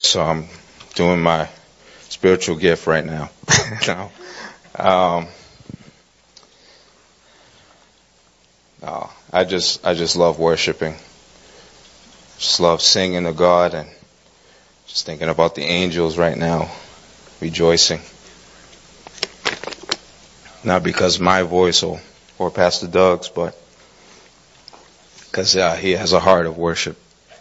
so I'm doing my spiritual gift right now. No. No, I just love worshiping. Just love singing to God and just thinking about the angels right now, rejoicing. Not because my voice or Pastor Doug's, but because he has a heart of worship.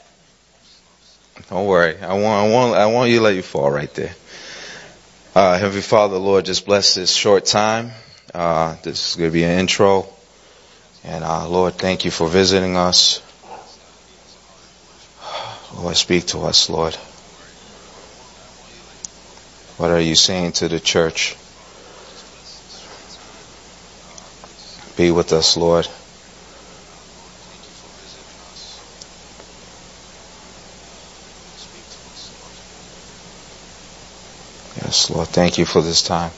Don't worry, I want you to let you fall right there. Heavenly Father, Lord, just bless this short time. This is going to be an intro. And Lord, thank you for visiting us. Lord, speak to us, Lord. What are you saying to the church? Be with us, Lord. Yes, Lord, thank you for this time.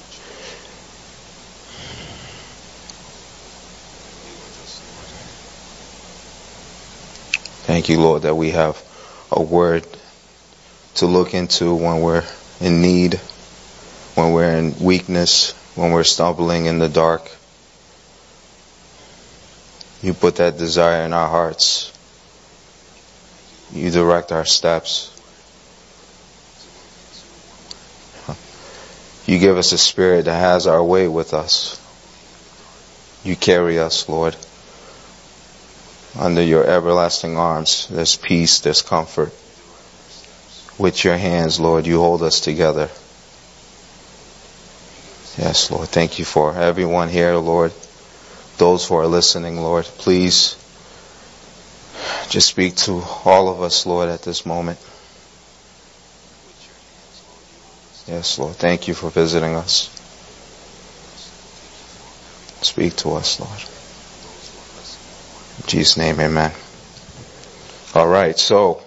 Thank you, Lord, that we have a word to look into when we're in need, when we're in weakness, when we're stumbling in the dark. You put that desire in our hearts. You direct our steps. You give us a spirit that has our way with us. You carry us, Lord. Under your everlasting arms, there's peace, there's comfort. With your hands, Lord, you hold us together. Yes, Lord, thank you for everyone here, Lord. Those who are listening, Lord, please just speak to all of us, Lord, at this moment. Yes, Lord, thank you for visiting us. Speak to us, Lord. In Jesus' name, amen. All right, so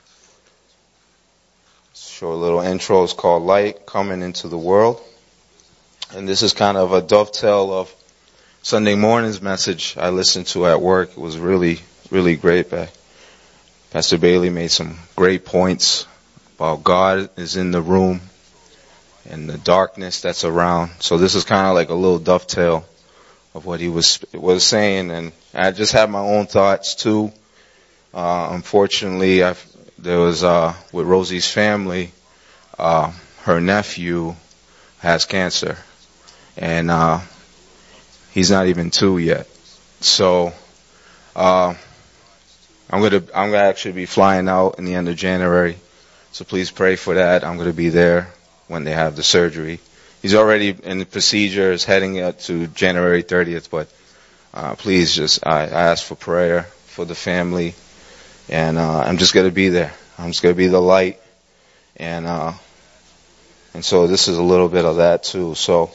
short little intro is called Light Coming into the World. And this is kind of a dovetail of Sunday morning's message I listened to at work. It was really, really great. Pastor Bailey made some great points about God is in the room and the darkness that's around. So this is kind of like a little dovetail of what he was saying, and I just had my own thoughts too. Unfortunately, there was with Rosie's family, her nephew has cancer, and he's not even 2 yet. So I'm gonna actually be flying out in the end of January. So please pray for that. I'm gonna be there when they have the surgery. He's already in the procedures heading up to January 30th, but please I ask for prayer for the family, and I'm just going to be there. I'm just going to be the light, and so this is a little bit of that too. So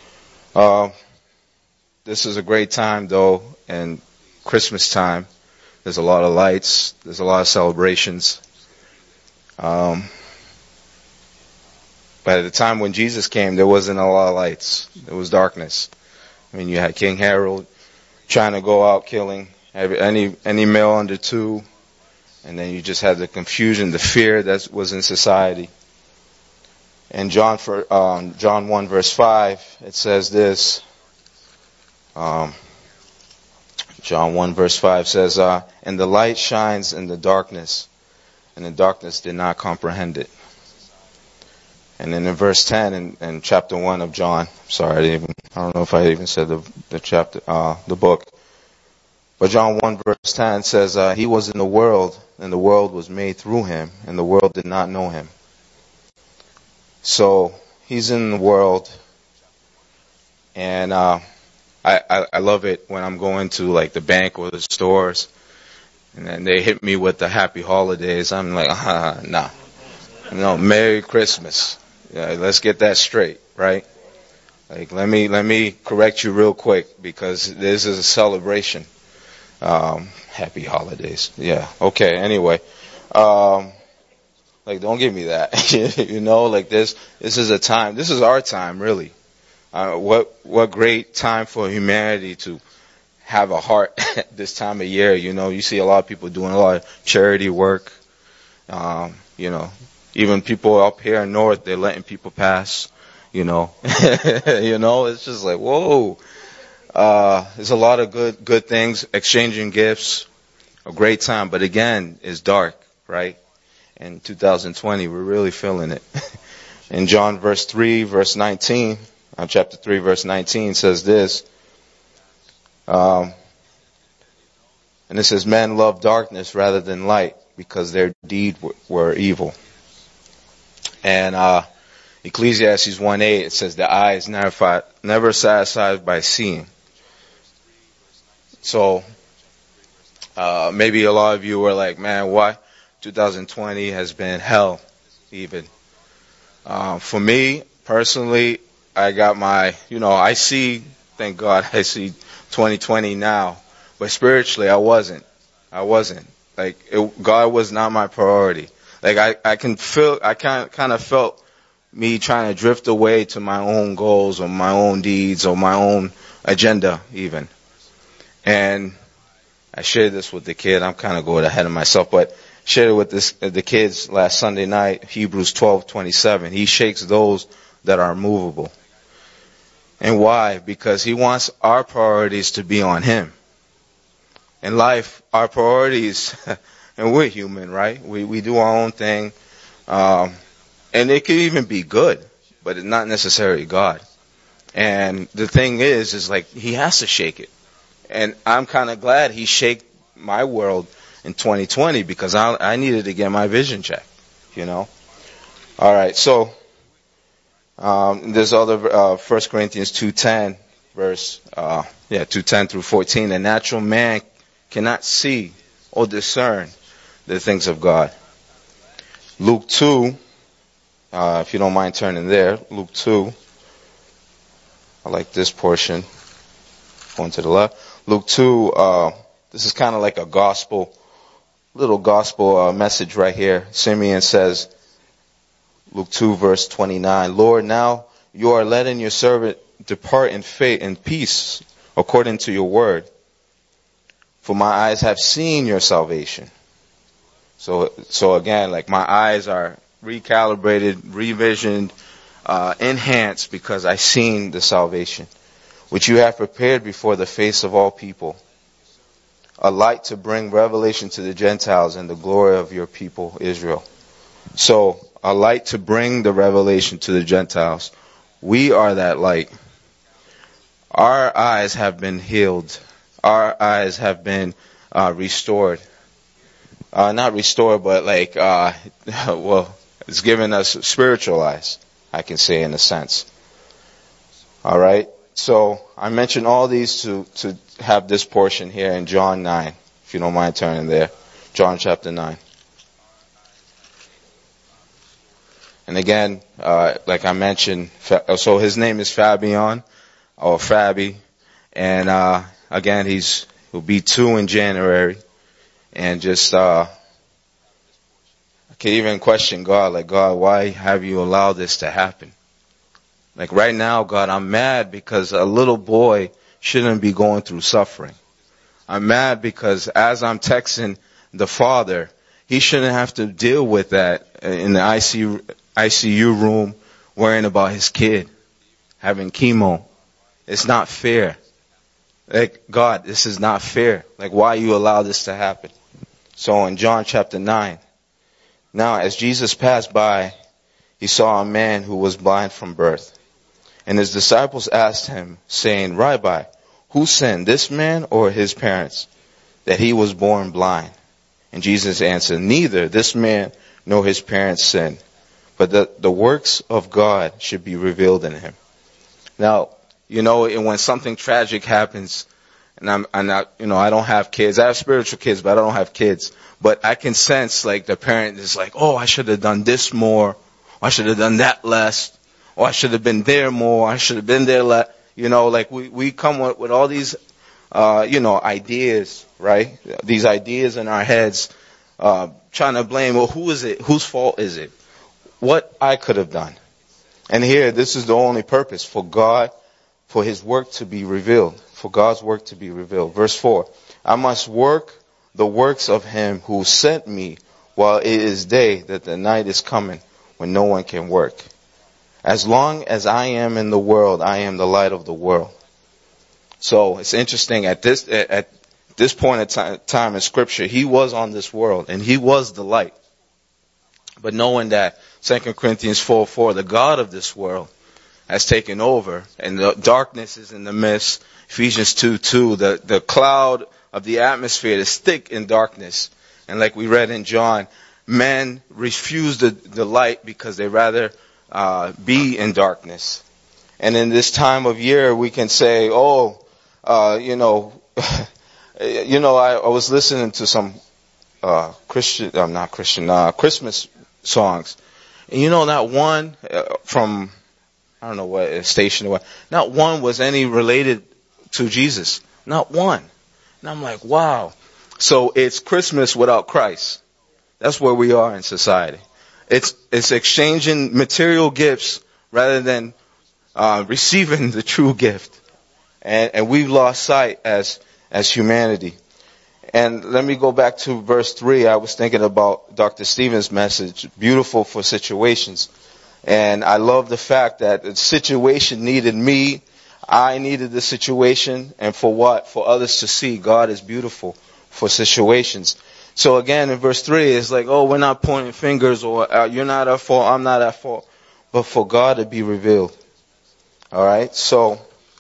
this is a great time though, and Christmas time. There's a lot of lights. There's a lot of celebrations. By the time when Jesus came, there wasn't a lot of lights. There was darkness. I mean, you had King Herod trying to go out killing any male under 2, and then you just had the confusion, the fear that was in society. And John 1 verse 5, it says this. John 1 verse 5 says, "And the light shines in the darkness, and the darkness did not comprehend it." And then in verse 10 in chapter 1 of John, I don't know if I even said the chapter, the book. But John 1 verse 10 says, "He was in the world, and the world was made through him, and the world did not know him." So he's in the world, and I love it when I'm going to like the bank or the stores, and then they hit me with the happy holidays. I'm like, nah. No, Merry Christmas. Yeah, let's get that straight, right? Like, let me correct you real quick, because this is a celebration. Happy holidays. Yeah. Okay. Anyway, like, don't give me that. You know, like this is a time. This is our time, really. What great time for humanity to have a heart at this time of year. You know, you see a lot of people doing a lot of charity work. You know, Even people up here in north, they're letting people pass, you know. It's just like, whoa. There's a lot of good things, exchanging gifts, a great time, but again, it's dark, right? In 2020, we're really feeling it. In John chapter 3, verse 19 says this, and it says, men love darkness rather than light because their deeds were evil. And Ecclesiastes 1:8, it says, the eye is never satisfied by seeing. So, maybe a lot of you were like, man, why 2020 has been hell even. For me, personally, I got I see, thank God, I see 2020 now. But spiritually, I wasn't. God was not my priority. I kind of felt me trying to drift away to my own goals or my own deeds or my own agenda even. And I shared this with the kid. I'm kind of going ahead of myself, but shared it with the kids last Sunday night, Hebrews 12:27. He shakes those that are movable. And why? Because he wants our priorities to be on him. In life, our priorities, and we're human, right? We do our own thing. And it could even be good, but it's not necessarily God. And the thing is like, he has to shake it. And I'm kind of glad he shaked my world in 2020 because I needed to get my vision checked, All right, so there's other 1 Corinthians 2:10 verse 2:10 through 14. The natural man cannot see or discern the things of God. Luke 2, if you don't mind turning there, Luke 2. I like this portion. Going to the left. Luke 2, this is kind of like a little gospel message right here. Simeon says, Luke 2 verse 29, Lord, now you are letting your servant depart in faith and peace according to your word. For my eyes have seen your salvation. So again, like my eyes are recalibrated, revisioned, enhanced because I seen the salvation, which you have prepared before the face of all people, a light to bring revelation to the Gentiles and the glory of your people Israel. So, a light to bring the revelation to the Gentiles. We are that light. Our eyes have been healed. Our eyes have been restored. Not restored, but it's given us spiritual eyes, I can say in a sense. All right. So I mentioned all these to have this portion here in John 9, if you don't mind turning there. John chapter 9. And again, like I mentioned, so his name is Fabian, or Fabi. And again, he'll be 2 in January. And just, I can even question God, like, God, why have you allowed this to happen? Like right now, God, I'm mad because a little boy shouldn't be going through suffering. I'm mad because as I'm texting the father, he shouldn't have to deal with that in the ICU room, worrying about his kid having chemo. It's not fair. Like, God, this is not fair. Like, why you allow this to happen? So in John chapter 9, now as Jesus passed by, he saw a man who was blind from birth. And his disciples asked him, saying, Rabbi, who sinned, this man or his parents, that he was born blind? And Jesus answered, neither this man nor his parents sinned, but the works of God should be revealed in him. Now, and when something tragic happens, and I'm not, I don't have kids. I have spiritual kids, but I don't have kids. But I can sense like the parent is like, oh, I should have done this more. Or I should have done that less. Or I should have been there more. I should have been there less. Like we come with all these, ideas, right? These ideas in our heads, trying to blame, well, who is it? Whose fault is it? What I could have done. And here, this is the only purpose, for his work to be revealed. For God's work to be revealed. Verse 4, I must work the works of him who sent me while it is day, that the night is coming when no one can work. As long as I am in the world, I am the light of the world. So it's interesting, at this point in time in Scripture, he was on this world, and he was the light. But knowing that 2 Corinthians 4:4, the God of this world has taken over, and the darkness is in the midst. Ephesians 2:2, the cloud of the atmosphere is thick in darkness. And like we read in John, men refuse the light because they rather be in darkness. And in this time of year, we can say, I was listening to some Christmas songs. And not one from, I don't know what station it was, not one was any related to Jesus. Not one. And I'm like, wow. So it's Christmas without Christ. That's where we are in society. It's exchanging material gifts rather than receiving the true gift. And we've lost sight as humanity. And let me go back to verse 3. I was thinking about Dr. Stephen's message, beautiful for situations. And I love the fact that the situation needed me. I needed the situation. And for what? For others to see God is beautiful for situations. So again, in verse 3, it's like, we're not pointing fingers, or you're not at fault, I'm not at fault. But for God to be revealed. Alright, so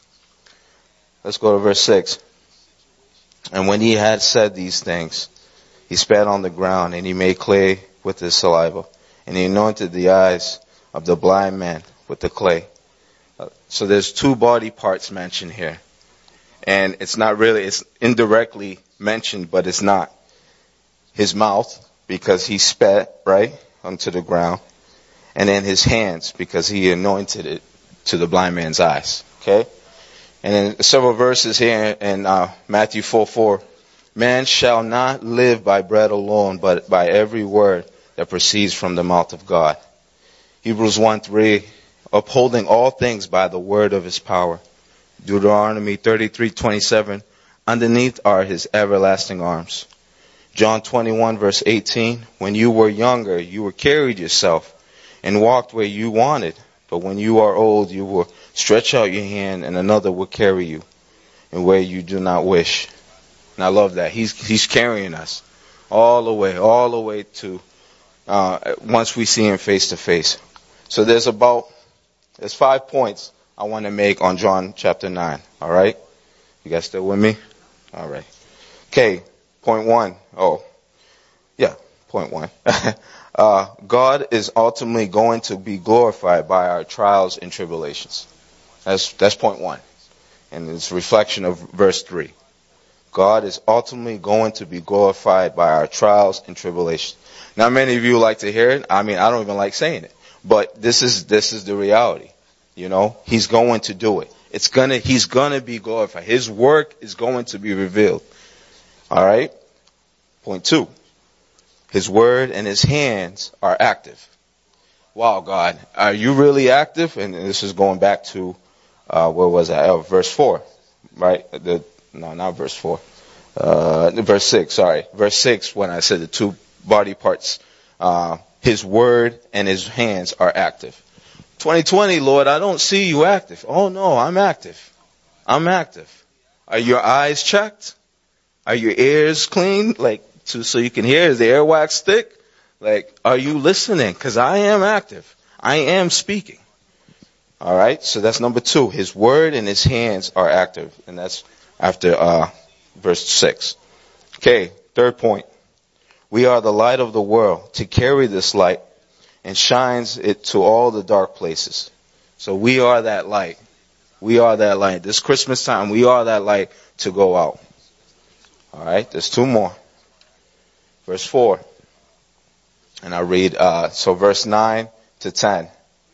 let's go to verse 6. And when he had said these things, he spat on the ground, and he made clay with his saliva, and he anointed the eyes of the blind man with the clay. So there's two body parts mentioned here. And it's indirectly mentioned, but it's not. His mouth, because he spat, right, onto the ground. And then his hands, because he anointed it to the blind man's eyes. Okay? And then several verses here in Matthew 4:4. Man shall not live by bread alone, but by every word that proceeds from the mouth of God. Hebrews 1:3. Upholding all things by the word of his power. Deuteronomy 33:27. Underneath are his everlasting arms. John 21 verse 18. When you were younger, you were carried yourself and walked where you wanted. But when you are old, you will stretch out your hand and another will carry you and where you do not wish. And I love that. He's carrying us all the way to, once we see him face to face. So there's 5 points I want to make on John chapter 9. All right? You guys still with me? All right. Okay. Point 1. Point 1. God is ultimately going to be glorified by our trials and tribulations. That's point 1. And it's a reflection of verse 3. God is ultimately going to be glorified by our trials and tribulations. Now, many of you like to hear it. I mean, I don't even like saying it. But this is the reality. He's going to do it. He's gonna be glorified. His work is going to be revealed. Alright? Point 2. His word and his hands are active. Wow, God, are you really active? And this is going back to, where was I? Verse 4. Right? Not verse 4. Verse 6, sorry. Verse 6, when I said the two body parts, his word and his hands are active. 2020, Lord, I don't see you active. Oh no, I'm active. I'm active. Are your eyes checked? Are your ears clean? So you can hear? Is the airwax thick? Are you listening? Because I am active. I am speaking. Alright, so that's number 2. His word and his hands are active. And that's after verse 6. Okay, third point. We are the light of the world to carry this light and shines it to all the dark places. So we are that light. We are that light. This Christmas time, we are that light to go out. Alright, there's 2 more. Verse 4. And I read, verse 9 to 10.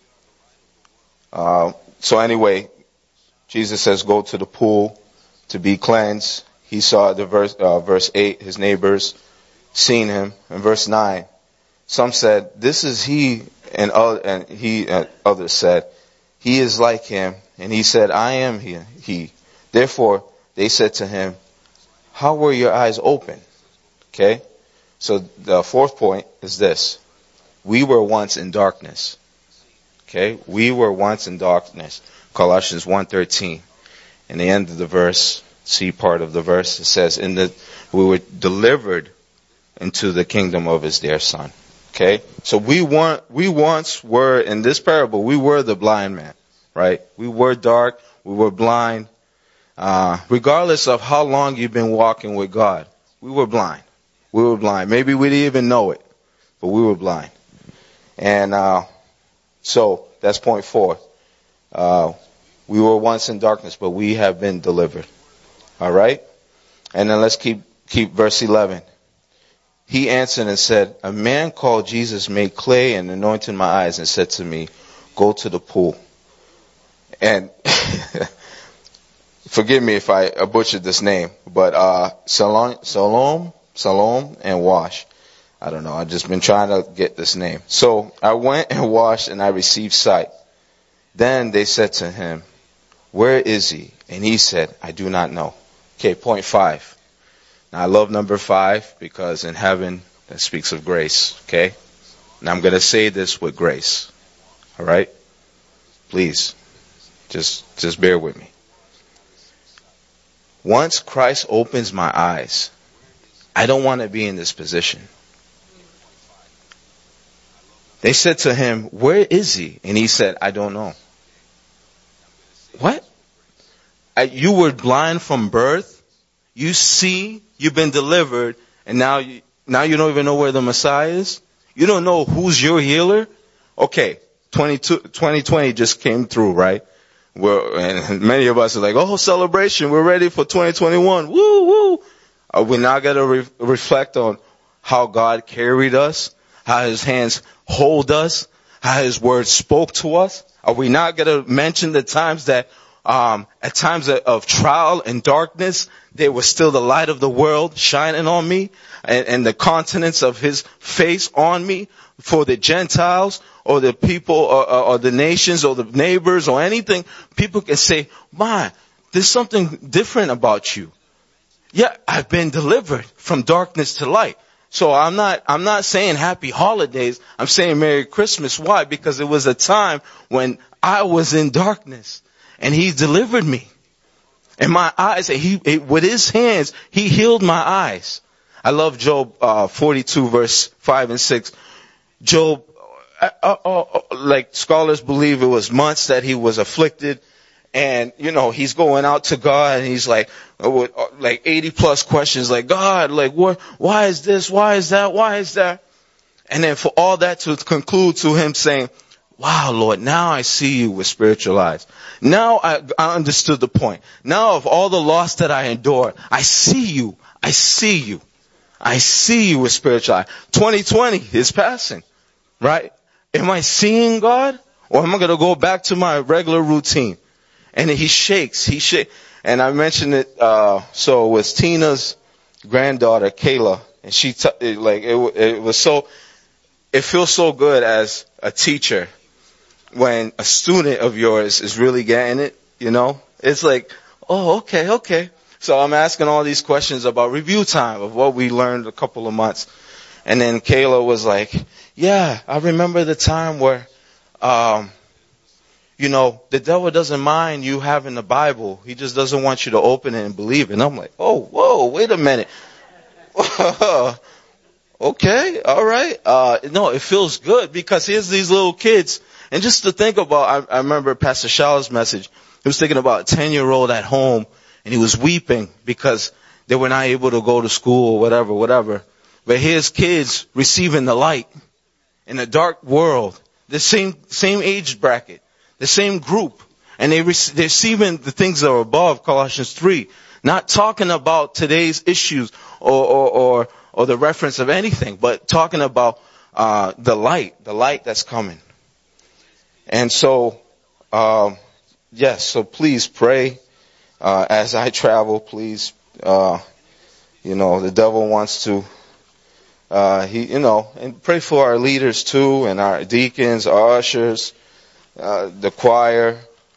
So anyway, Jesus says, go to the pool to be cleansed. He saw verse 8, his neighbors seen him. In verse 9, some said, this is he, and others said, he is like him. And he said, I am he. Therefore, they said to him, how were your eyes open? Okay. So the fourth point is this. We were once in darkness. Okay? We were once in darkness. Colossians 1:13. In the end of the verse, C part of the verse, it says, we were delivered into the kingdom of his dear son. Okay? So we once were, in this parable, we were the blind man. Right? We were dark. We were blind. Regardless of how long you've been walking with God, we were blind. We were blind. Maybe we didn't even know it, but we were blind. And so that's point 4. We were once in darkness, but we have been delivered. All right? And then let's keep verse 11. He answered and said, a man called Jesus made clay and anointed my eyes and said to me, go to the pool. And forgive me if I butchered this name, but Salom and wash. I don't know. I've just been trying to get this name. So I went and washed and I received sight. Then they said to him, where is he? And he said, I do not know. Okay, point 5. Now I love number 5 because in heaven that speaks of grace. Okay? And I'm going to say this with grace. All right? Please. Just bear with me. Once Christ opens my eyes, I don't want to be in this position. They said to him, where is he? And he said, I don't know. What? You were blind from birth. You see, you've been delivered, and now you don't even know where the Messiah is? You don't know who's your healer? Okay, 2020 just came through, right? And many of us are like, oh, celebration, we're ready for 2021. Woo, woo. Are we not going to reflect on how God carried us, how his hands hold us, how his word spoke to us? Are we not going to mention the times that at times of trial and darkness, there was still the light of the world shining on me and the countenance of his face on me for the Gentiles or the people or the nations or the neighbors or anything? People can say, my, there's something different about you. Yeah, I've been delivered from darkness to light. So I'm not saying happy holidays. I'm saying Merry Christmas. Why? Because it was a time when I was in darkness and he delivered me. And my eyes, with his hands, he healed my eyes. I love Job 42 verse 5 and 6. Job, like scholars believe it was months that he was afflicted. And, he's going out to God and he's like 80 plus questions like, God, like what, why is this? Why is that? Why is that? And then for all that to conclude to him saying, wow, Lord, now I see you with spiritual eyes. Now I understood the point. Now of all the loss that I endured, I see you. I see you. I see you with spiritual eyes. 2020 is passing, right? Am I seeing God? Or am I going to go back to my regular routine? And he shakes. And I mentioned it, so it was Tina's granddaughter, Kayla. And it feels so good as a teacher when a student of yours is really getting it, It's like, oh, okay. So I'm asking all these questions about review time of what we learned a couple of months. And then Kayla was like, yeah, I remember the time where, the devil doesn't mind you having the Bible. He just doesn't want you to open it and believe it. And I'm like, oh, whoa, wait a minute. Okay, all right. No, it feels good because here's these little kids. And just to think about, I remember Pastor Shaw's message. He was thinking about a 10-year-old at home and he was weeping because they were not able to go to school or whatever. But here's kids receiving the light in a dark world, the same age bracket, the same group, and they're receiving the things that are above, Colossians 3, not talking about today's issues or the reference of anything, but talking about the light that's coming. And so, so please pray as I travel. Please, the devil wants to. And pray for our leaders too, and our deacons, our ushers, the choir,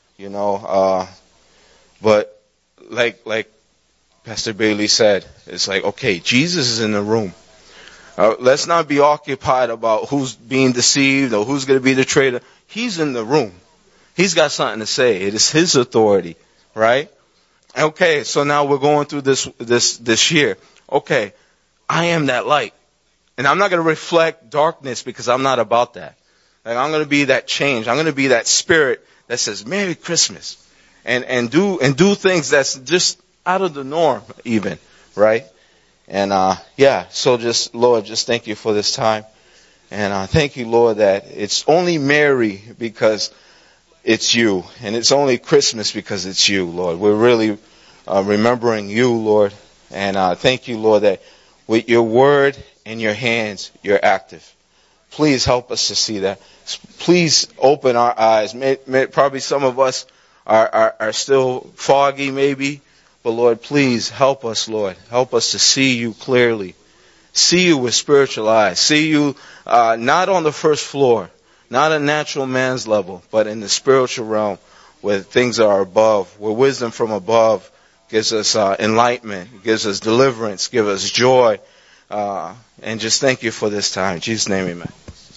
but like Pastor Bailey said, it's like, okay, Jesus is in the room. Let's not be occupied about who's being deceived or who's going to be the traitor. He's in the room. He's got something to say. It is his authority, right? Okay, so now we're going through this year. Okay, I am that light. And I'm not going to reflect darkness because I'm not about that. Like, I'm going to be that change. I'm going to be that spirit that says, Merry Christmas. And do things that's just out of the norm even, right? And, so just, Lord, just thank you for this time. And, thank you, Lord, that it's only Merry because it's you. And it's only Christmas because it's you, Lord. We're really, remembering you, Lord. And, thank you, Lord, that with your word in your hands, you're active. Please help us to see that. Please open our eyes. Probably some of us are still foggy maybe. But Lord, please help us, Lord. Help us to see you clearly. See you with spiritual eyes. See you not on the first floor, not a natural man's level, but in the spiritual realm where things are above, where wisdom from above gives us enlightenment, gives us deliverance, gives us joy. And just thank you for this time. In Jesus' name, amen.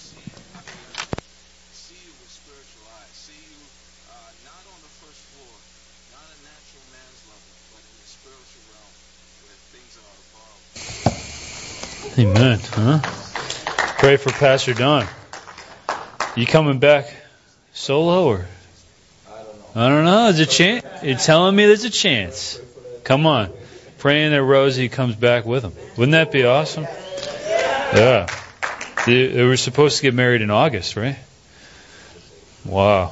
Amen. Huh? Pray for Pastor Don. You coming back solo or? I don't know. There's a chance. You're telling me there's a chance. Come on. Praying that Rosie comes back with him. Wouldn't that be awesome? Yeah. They were supposed to get married in August, right? Wow.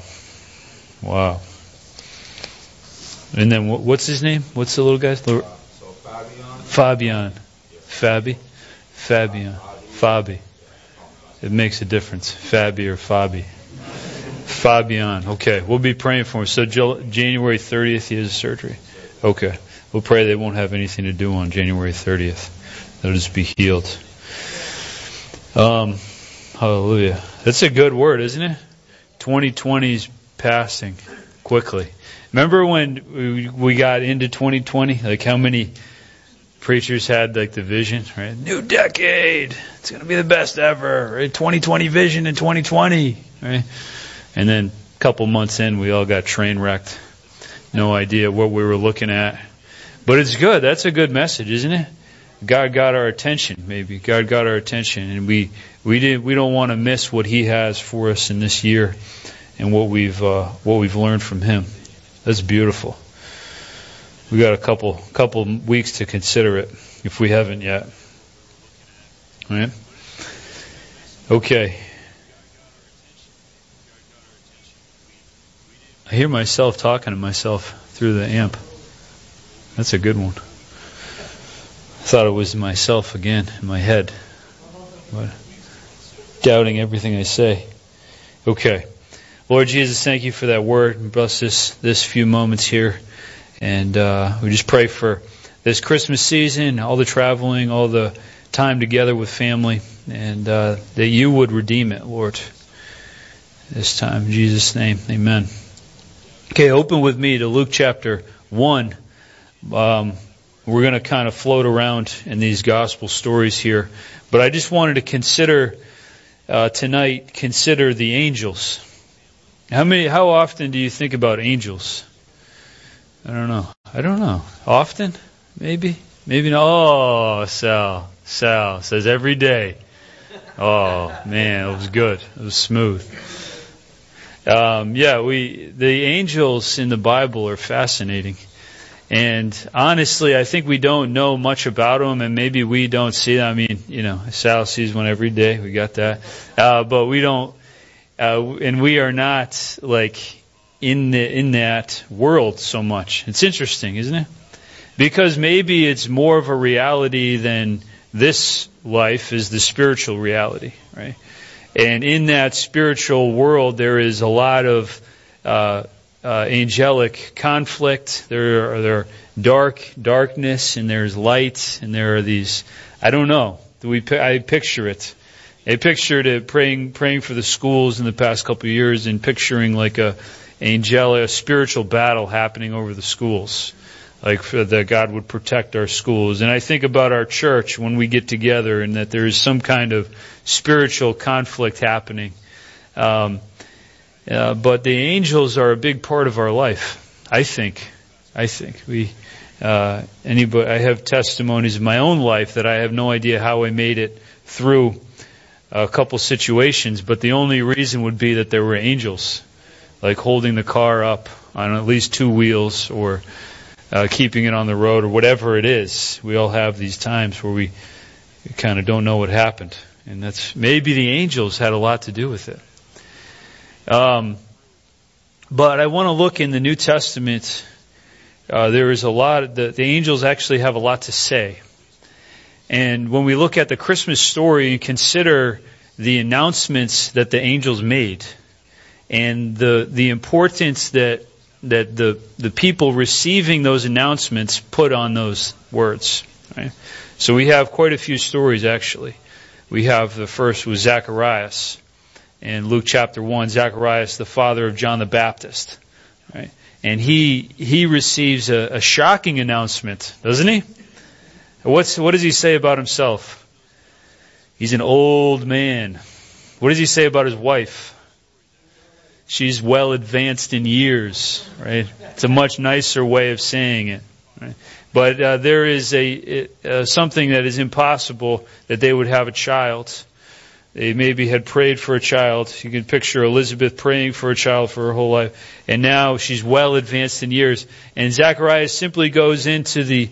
And then what's his name? What's the little guy's? Fabian. Fabi. It makes a difference. Fabi or Fabi. Fabian. Okay. We'll be praying for him. So January 30th he has surgery. Okay. We'll pray they won't have anything to do on January 30th. They'll just be healed. Hallelujah. That's a good word, isn't it? 2020's passing quickly. Remember when we got into 2020? Like how many preachers had like the vision, right? New decade. It's going to be the best ever. Right? 2020 vision in 2020. Right? And then a couple months in, we all got train wrecked. No idea what we were looking at. But it's good. That's a good message, isn't it? God got our attention, maybe. God got our attention. And we don't want to miss what He has for us in this year and what we've learned from Him. That's beautiful. We got a couple weeks to consider it if we haven't yet. All right? Okay. I hear myself talking to myself through the amp. That's a good one. I thought it was myself again in my head. But doubting everything I say. Okay. Lord Jesus, thank you for that word. And bless this few moments here. And we just pray for this Christmas season, all the traveling, all the time together with family, and that you would redeem it, Lord, this time. In Jesus' name, amen. Okay, open with me to Luke chapter 1. We're going to kind of float around in these gospel stories here. But I just wanted to consider the angels. How often do you think about angels? I don't know. Often? Maybe not. Oh, Sal says every day. Oh, man, it was good. It was smooth. The angels in the Bible are fascinating. And honestly, I think we don't know much about them, and maybe we don't see them. I mean, Sal sees one every day. We got that. But we don't, and we are not like in that world so much. It's interesting, isn't it? Because maybe it's more of a reality than this life is the spiritual reality, right? And in that spiritual world, there is a lot of angelic conflict. There are darkness, and there's light, and there are these. I don't know. I picture it. I pictured it praying for the schools in the past couple of years, and picturing like a spiritual battle happening over the schools. that God would protect our schools. And I think about our church when we get together and that there is some kind of spiritual conflict happening. But the angels are a big part of our life, I think. I have testimonies in my own life that I have no idea how I made it through a couple situations, but the only reason would be that there were angels, like holding the car up on at least two wheels or keeping it on the road or whatever it is. We all have these times where we kind of don't know what happened. And that's maybe the angels had a lot to do with it. But I want to look in the New Testament. There is a lot, the angels actually have a lot to say. And when we look at the Christmas story and consider the announcements that the angels made and the importance that the people receiving those announcements put on those words. Right? So we have quite a few stories actually. We have the first was Zacharias in Luke chapter 1. Zacharias, the father of John the Baptist. Right? And he receives a shocking announcement, doesn't he? What does he say about himself? He's an old man. What does he say about his wife? She's well advanced in years, right? It's a much nicer way of saying it, right? But there is something that is impossible, that they would have a child. They maybe had prayed for a child. You can picture Elizabeth praying for a child for her whole life. And now she's well advanced in years. And Zacharias simply goes into the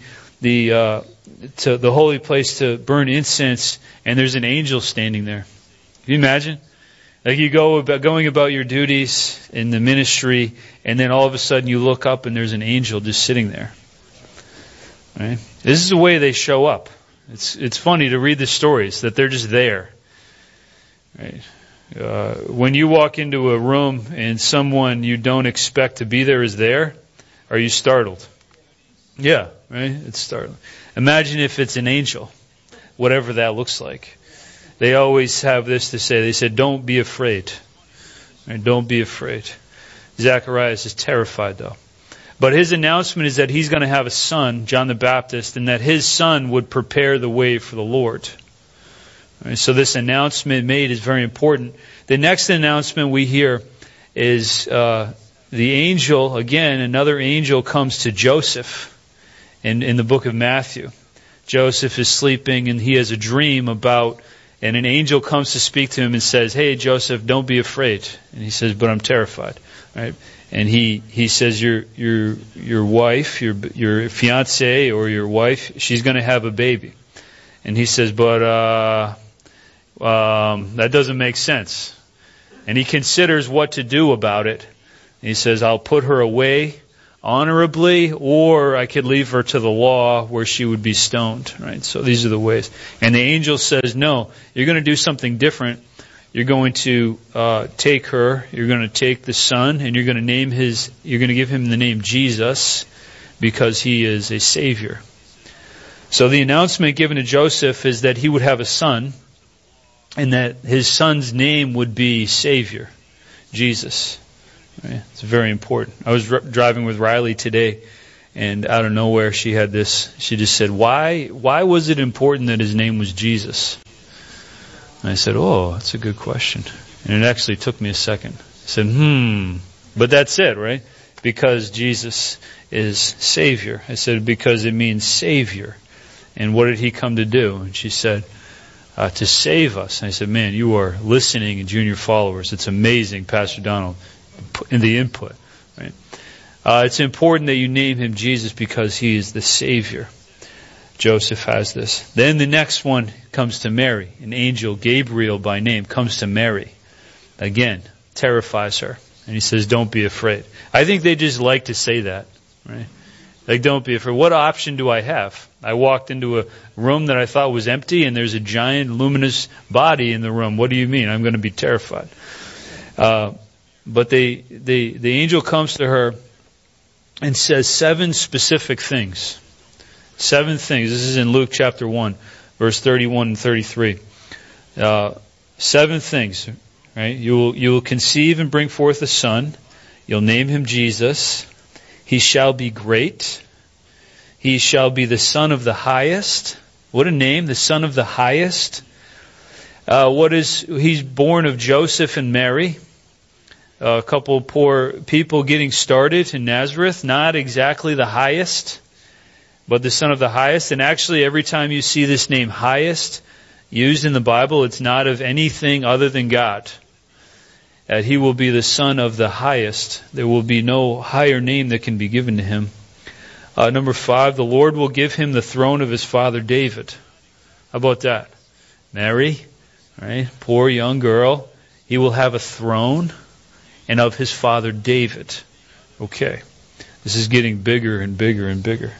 holy place to burn incense, and there's an angel standing there. Can you imagine? Like you going about your duties in the ministry, and then all of a sudden you look up and there's an angel just sitting there. Right? This is the way they show up. It's funny to read the stories that they're just there. Right? When you walk into a room and someone you don't expect to be there is there, are you startled? Yeah, right? It's startling. Imagine if it's an angel, whatever that looks like. They always have this to say. They said, don't be afraid. Right? Don't be afraid. Zacharias is terrified though. But his announcement is that he's going to have a son, John the Baptist, and that his son would prepare the way for the Lord. Right? So this announcement made is very important. The next announcement we hear is the angel, again, another angel comes to Joseph in the book of Matthew. Joseph is sleeping and he has a dream and an angel comes to speak to him and says, hey, Joseph, don't be afraid. And he says, but I'm terrified. Right? And he says, your wife, your fiance or your wife, she's going to have a baby. And he says, but that doesn't make sense. And he considers what to do about it. And he says, I'll put her away honorably, or I could leave her to the law where she would be stoned. Right? So these are the ways. And the angel says, no, you're going to do something different. You're going to take her, you're going to take the son, and you're going to give him the name Jesus, because he is a savior. So the announcement given to Joseph is that he would have a son, and that his son's name would be Savior, Jesus. Right? It's very important. I was driving with Riley today, and out of nowhere she had this. She just said, why was it important that his name was Jesus? And I said, oh, that's a good question. And it actually took me a second. I said, but that's it, right? Because Jesus is Savior. I said, because it means Savior. And what did he come to do? And she said, to save us. And I said, man, you are listening in junior followers. It's amazing, Pastor Donald, in the input. Right? It's important that you name him Jesus because he is the Savior. Joseph has this. Then the next one comes to Mary. An angel, Gabriel by name, comes to Mary. Again, terrifies her. And he says, don't be afraid. I think they just like to say that. Right? Like, don't be afraid. What option do I have? I walked into a room that I thought was empty and there's a giant luminous body in the room. What do you mean? I'm going to be terrified. But the angel comes to her and says 7 specific things. 7 things. This is in Luke chapter 1, verse 31 and 33. 7 things. Right? You will conceive and bring forth a son. You'll name him Jesus. He shall be great. He shall be the Son of the Highest. What a name, the Son of the Highest. He's born of Joseph and Mary. A couple poor people getting started in Nazareth. Not exactly the highest, but the Son of the Highest. And actually, every time you see this name Highest used in the Bible, it's not of anything other than God. That He will be the Son of the Highest. There will be no higher name that can be given to Him. Number 5, the Lord will give Him the throne of His father David. How about that? Mary, right? Poor young girl. He will have a throne, and of his father David. Okay. This is getting bigger and bigger and bigger.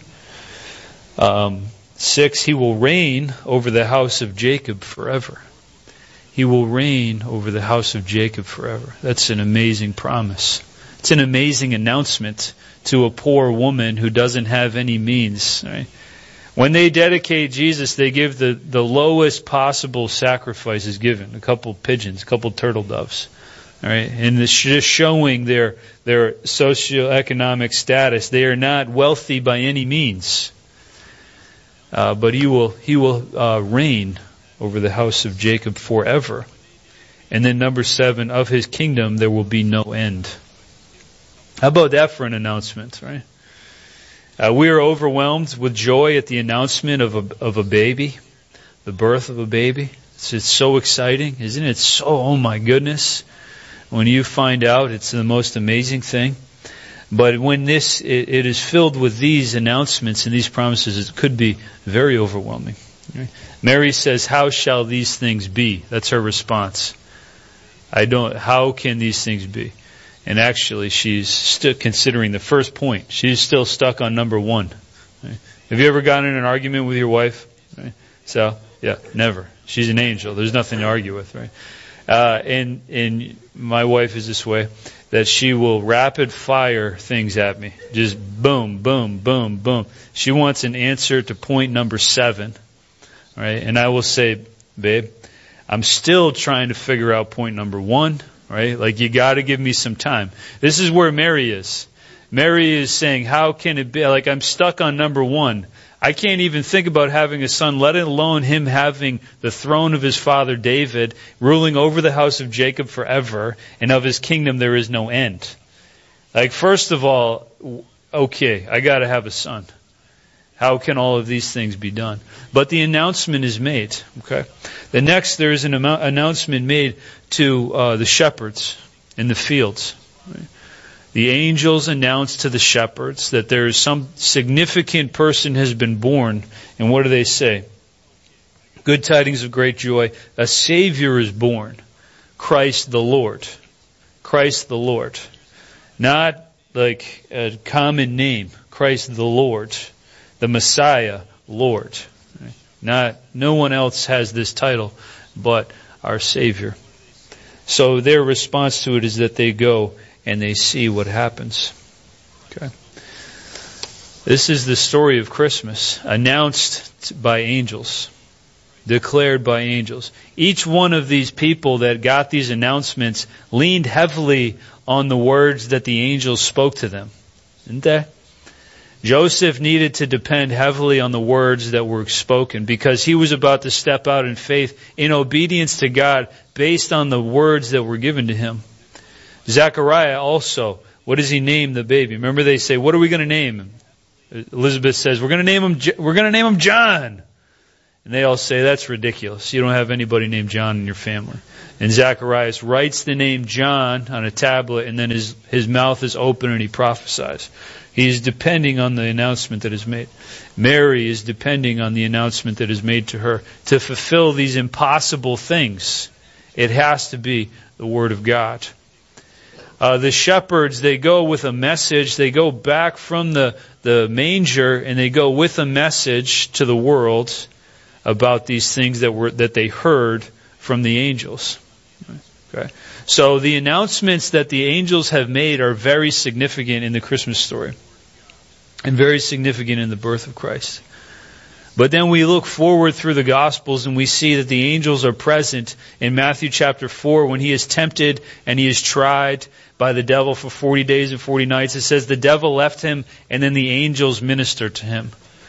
6, He will reign over the house of Jacob forever. He will reign over the house of Jacob forever. That's an amazing promise. It's an amazing announcement to a poor woman who doesn't have any means. Right? When they dedicate Jesus, they give the lowest possible sacrifices given. A couple pigeons, a couple turtle doves. All right? And it's just showing their socioeconomic status. They are not wealthy by any means. But He will reign over the house of Jacob forever. And then number 7, of His kingdom there will be no end. How about that for an announcement, right? We are overwhelmed with joy at the announcement of a baby, the birth of a baby. It's so exciting, isn't it? So, oh my goodness. When you find out, it's the most amazing thing. But when it is filled with these announcements and these promises, it could be very overwhelming. Right? Mary says, "How shall these things be?" That's her response. How can these things be? And actually, she's still considering the first point. She's still stuck on number 1. Right? Have you ever gotten in an argument with your wife? Right? So, yeah, never. She's an angel. There's nothing to argue with, right? And my wife is this way, that she will rapid fire things at me. Just boom, boom, boom, boom. She wants an answer to point number 7, right? And I will say, babe, I'm still trying to figure out point number 1, right? Like, you got to give me some time. This is where Mary is. Mary is saying, how can it be? Like, I'm stuck on number 1. I can't even think about having a son, let alone him having the throne of his father David, ruling over the house of Jacob forever, and of his kingdom there is no end. Like, first of all, okay, I got to have a son. How can all of these things be done? But the announcement is made. Okay. The next, there is an announcement made to the shepherds in the fields. Right? The angels announce to the shepherds that there is some significant person has been born. And what do they say? Good tidings of great joy. A Savior is born. Christ the Lord. Christ the Lord. Not like a common name. Christ the Lord. The Messiah, Lord. No one else has this title but our Savior. So their response to it is that they go and they see what happens. Okay. This is the story of Christmas, announced by angels, declared by angels. Each one of these people that got these announcements leaned heavily on the words that the angels spoke to them. Didn't they? Joseph needed to depend heavily on the words that were spoken because he was about to step out in faith, in obedience to God, based on the words that were given to him. Zechariah also, what does he name the baby? Remember, they say, what are we going to name him? Elizabeth says, we're going to name him John. And they all say, that's ridiculous. You don't have anybody named John in your family. And Zacharias writes the name John on a tablet, and then his mouth is open and he prophesies. He is depending on the announcement that is made. Mary is depending on the announcement that is made to her to fulfill these impossible things. It has to be the Word of God. The shepherds, they go with a message. They go back from the manger and they go with a message to the world about these things that they heard from the angels. Okay. So the announcements that the angels have made are very significant in the Christmas story and very significant in the birth of Christ. But then we look forward through the Gospels and we see that the angels are present in Matthew chapter 4 when he is tempted and he is tried by the devil for 40 days and 40 nights. It says the devil left him and then the angels ministered to him.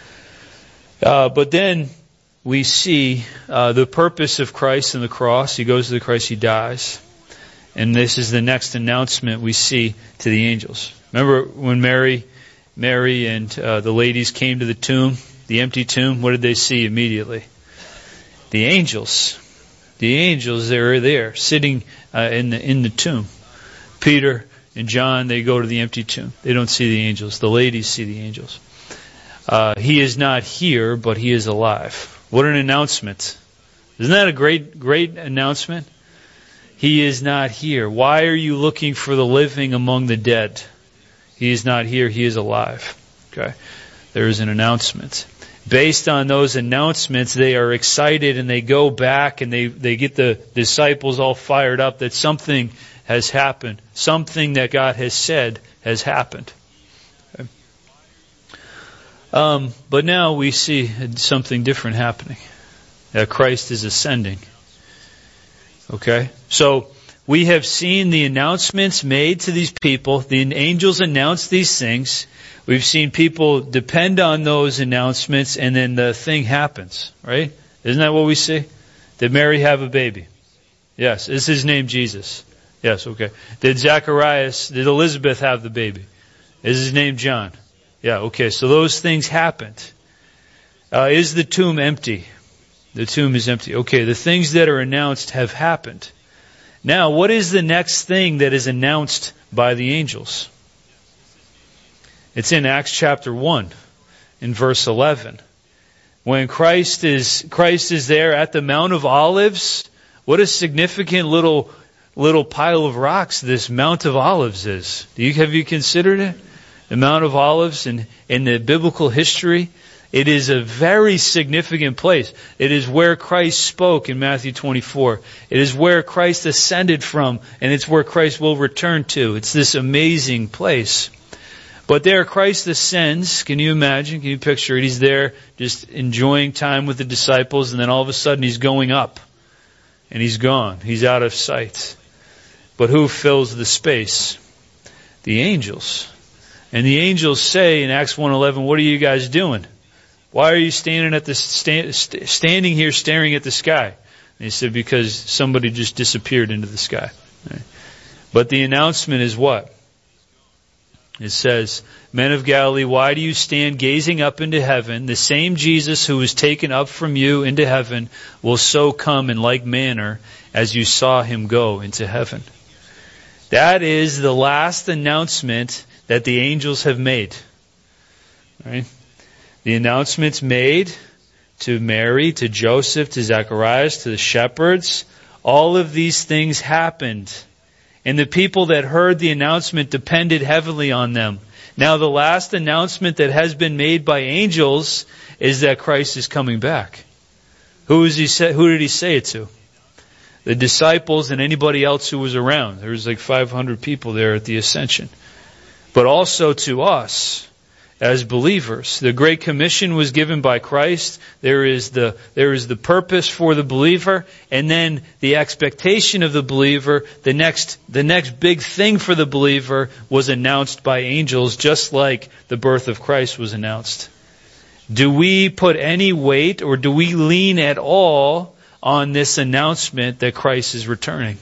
But then we see the purpose of Christ and the cross. He goes to the cross, He dies. And this is the next announcement we see to the angels. Remember when Mary and the ladies came to the tomb, the empty tomb, what did they see immediately? The angels. The angels, they were there, sitting in the tomb. Peter and John, they go to the empty tomb. They don't see the angels. The ladies see the angels. He is not here, but He is alive. What an announcement. Isn't that a great announcement? He is not here. Why are you looking for the living among the dead? He is not here. He is alive. Okay. There is an announcement. Based on those announcements, they are excited and they go back and they get the disciples all fired up that something has happened. Something that God has said has happened. Okay. But now we see something different happening. That Christ is ascending. Okay? So, we have seen the announcements made to these people. The angels announce these things. We've seen people depend on those announcements, and then the thing happens, right? Isn't that what we see? Did Mary have a baby? Yes. Is his name Jesus? Yes, okay. Did Elizabeth have the baby? Is his name John? Yeah, okay. So those things happened. Is the tomb empty? The tomb is empty. Okay, the things that are announced have happened. Now, what is the next thing that is announced by the angels? It's in Acts chapter 1, in verse 11. When Christ is there at the Mount of Olives, what a significant little pile of rocks this Mount of Olives is. Have you considered it? The Mount of Olives in the biblical history, it is a very significant place. It is where Christ spoke in Matthew 24. It is where Christ ascended from, and it's where Christ will return to. It's this amazing place. But there Christ ascends. Can you imagine? Can you picture it? He's there just enjoying time with the disciples, and then all of a sudden He's going up. And He's gone. He's out of sight. But who fills the space? The angels. And the angels say in Acts 1:11, what are you guys doing? Why are you standing here staring at the sky? And he said, because somebody just disappeared into the sky. Right? But the announcement is what? It says, Men of Galilee, why do you stand gazing up into heaven? The same Jesus who was taken up from you into heaven will so come in like manner as you saw Him go into heaven. That is the last announcement that the angels have made. Right? The announcements made to Mary, to Joseph, to Zacharias, to the shepherds, all of these things happened. And the people that heard the announcement depended heavily on them. Now the last announcement that has been made by angels is that Christ is coming back. Who did He say it to? The disciples and anybody else who was around. There was like 500 people there at the ascension. But also to us as believers. The Great Commission was given by Christ. There is the purpose for the believer, and then the expectation of the believer. The next big thing for the believer was announced by angels, just like the birth of Christ was announced. Do we put any weight, or do we lean at all on this announcement that Christ is returning?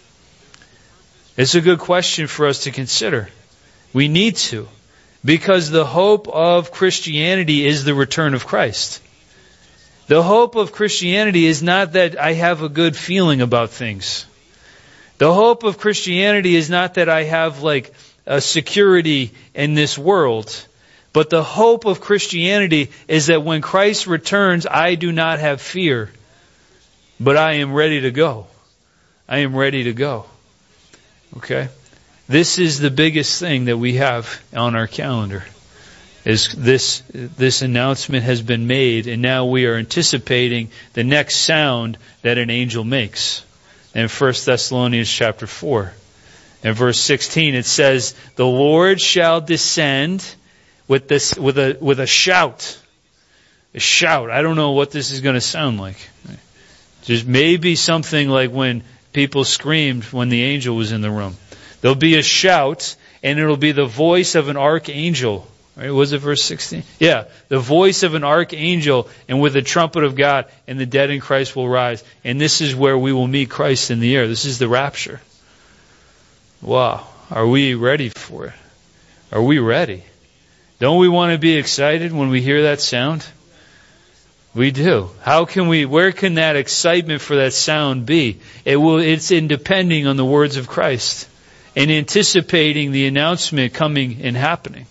It's a good question for us to consider. We need to. Because the hope of Christianity is the return of Christ. The hope of Christianity is not that I have a good feeling about things. The hope of Christianity is not that I have like a security in this world. But the hope of Christianity is that when Christ returns, I do not have fear. But I am ready to go. I am ready to go. Okay? This is the biggest thing that we have on our calendar. Is this announcement has been made, and now we are anticipating the next sound that an angel makes. In 1 Thessalonians chapter 4, in verse 16, it says, "The Lord shall descend with a shout." A shout. I don't know what this is going to sound like. Just maybe something like when people screamed when the angel was in the room. There'll be a shout, and it'll be the voice of an archangel. Right? Was it verse 16? Yeah. The voice of an archangel and with the trumpet of God, and the dead in Christ will rise. And this is where we will meet Christ in the air. This is the rapture. Wow. Are we ready for it? Are we ready? Don't we want to be excited when we hear that sound? We do. Where can that excitement for that sound be? It's in depending on the words of Christ and anticipating the announcement coming and happening.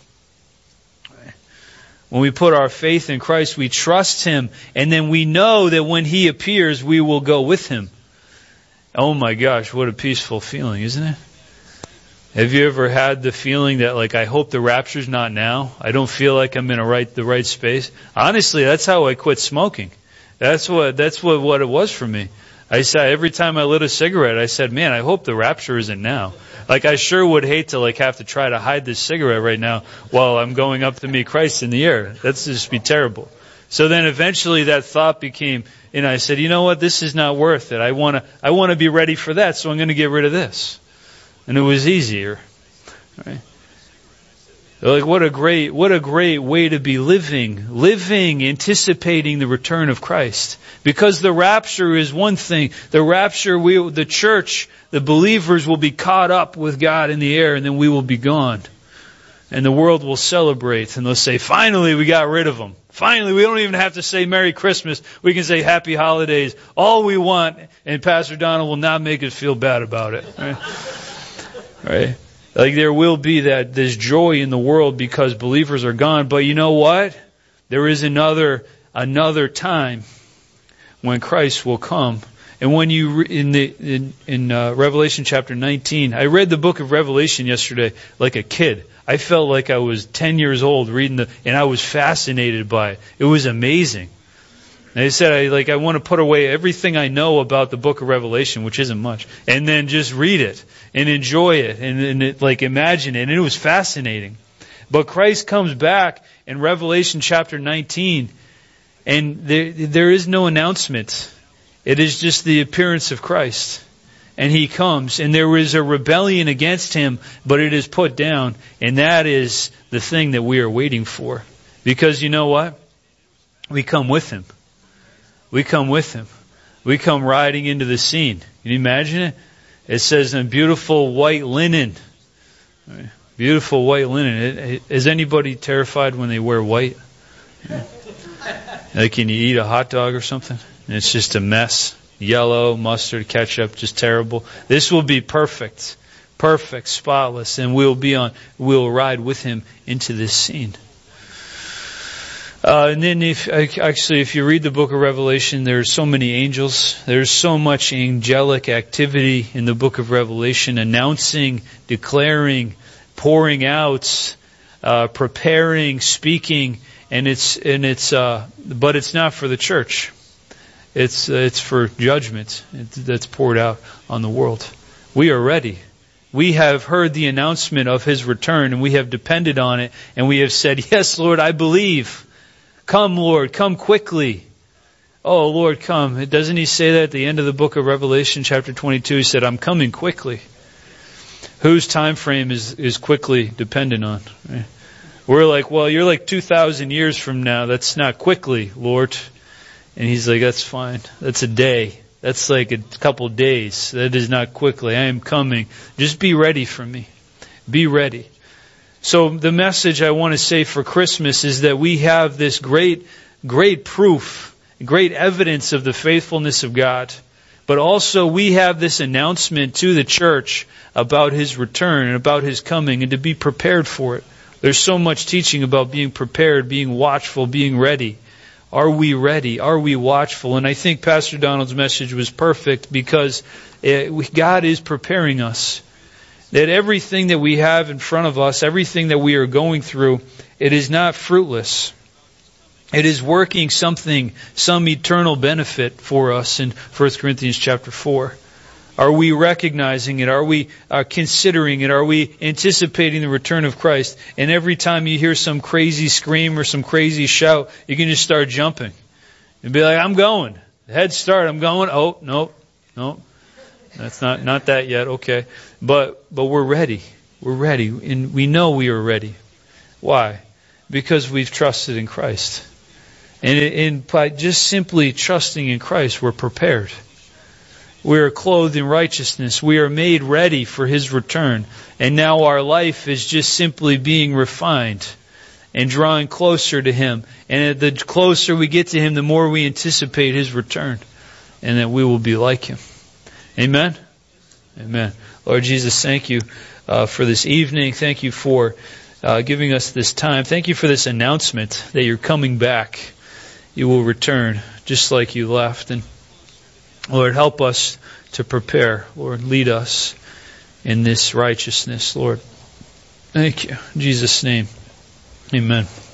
When we put our faith in Christ, we trust Him, and then we know that when He appears, we will go with Him. Oh my gosh, what a peaceful feeling, isn't it? Have you ever had the feeling that, like, I hope the rapture's not now? I don't feel like I'm in the right space. Honestly, that's how I quit smoking. That's what it was for me. I said, every time I lit a cigarette, I said, man, I hope the rapture isn't now. Like, I sure would hate to, like, have to try to hide this cigarette right now while I'm going up to meet Christ in the air. That's just be terrible. So then eventually that thought became, and I said, you know what? This is not worth it. I want to be ready for that, so I'm going to get rid of this. And it was easier. Right? Like, what a great way to be living, anticipating the return of Christ. Because the rapture is one thing. The rapture, the church, the believers will be caught up with God in the air, and then we will be gone. And the world will celebrate, and they'll say, finally we got rid of them. Finally, we don't even have to say Merry Christmas. We can say Happy Holidays. All we want, and Pastor Donald will not make us feel bad about it. Right? Right? Like, there will be this joy in the world because believers are gone. But you know what? There is another time when Christ will come. And when you in Revelation chapter 19, I read the book of Revelation yesterday like a kid. I felt like I was 10 years old reading and I was fascinated by it. It was amazing. And I said, I want to put away everything I know about the book of Revelation, which isn't much, and then just read it and enjoy it and imagine it. And it was fascinating. But Christ comes back in Revelation chapter 19, and there is no announcement. It is just the appearance of Christ. And He comes, and there is a rebellion against Him, but it is put down, and that is the thing that we are waiting for. Because you know what? We come with Him. We come with Him. We come riding into the scene. Can you imagine it? It says in beautiful white linen. Right? Beautiful white linen. Is anybody terrified when they wear white? Like, can you eat a hot dog or something? And it's just a mess. Yellow, mustard, ketchup, just terrible. This will be perfect. Perfect, spotless. And we'll ride with Him into this scene. And then if you read the book of Revelation, there's so many angels. There's so much angelic activity in the book of Revelation, announcing, declaring, pouring out, preparing, speaking, but it's not for the church. It's for judgment that's poured out on the world. We are ready. We have heard the announcement of His return, and we have depended on it, and we have said, yes, Lord, I believe. Come, Lord, come quickly. Oh, Lord, come. Doesn't He say that at the end of the book of Revelation, chapter 22? He said, I'm coming quickly. Whose time frame is quickly dependent on? Right? We're like, well, you're like 2,000 years from now. That's not quickly, Lord. And He's like, that's fine. That's a day. That's like a couple days. That is not quickly. I am coming. Just be ready for me. Be ready. So the message I want to say for Christmas is that we have this great proof, great evidence of the faithfulness of God. But also we have this announcement to the church about His return and about His coming, and to be prepared for it. There's so much teaching about being prepared, being watchful, being ready. Are we ready? Are we watchful? And I think Pastor Donald's message was perfect because God is preparing us. That everything that we have in front of us, everything that we are going through, it is not fruitless. It is working some eternal benefit for us in 1 Corinthians chapter 4. Are we recognizing it? Are we considering it? Are we anticipating the return of Christ? And every time you hear some crazy scream or some crazy shout, you can just start jumping. And be like, I'm going. Head start, I'm going. Oh, no. That's not that yet. Okay. But we're ready. We're ready. And we know we are ready. Why? Because we've trusted in Christ. And by just simply trusting in Christ, we're prepared. We are clothed in righteousness. We are made ready for His return. And now our life is just simply being refined and drawing closer to Him. And the closer we get to Him, the more we anticipate His return. And that we will be like Him. Amen? Amen. Lord Jesus, thank you for this evening. Thank you for giving us this time. Thank you for this announcement that you're coming back. You will return just like you left. And Lord, help us to prepare. Lord, lead us in this righteousness, Lord. Thank you. In Jesus' name, amen.